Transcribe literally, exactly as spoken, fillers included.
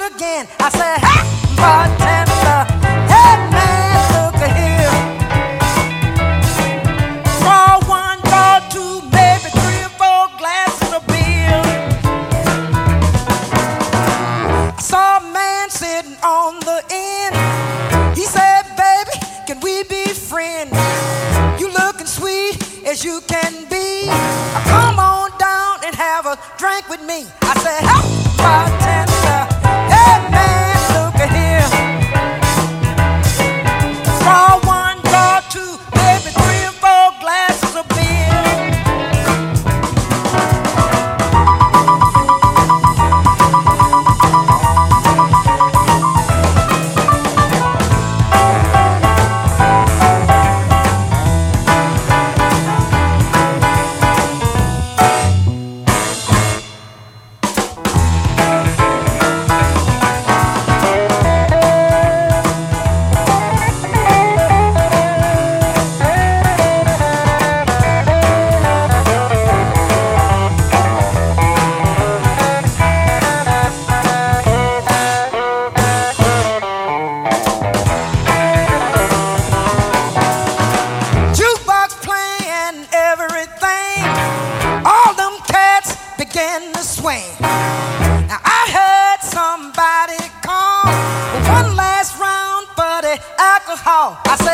it again. I said, hey, bartender, hey man, look here. Draw one, draw two, maybe three or four glasses of beer. I saw a man sitting on the end. He said, baby, can we be friends? You looking sweet as you can be. Come on down and have a drink with me. I said, hey, bartender, hey man, look here. Draw one, draw two, maybe three or four glasses of beer. To swing. Now I heard somebody call for one last round for the alcohol. I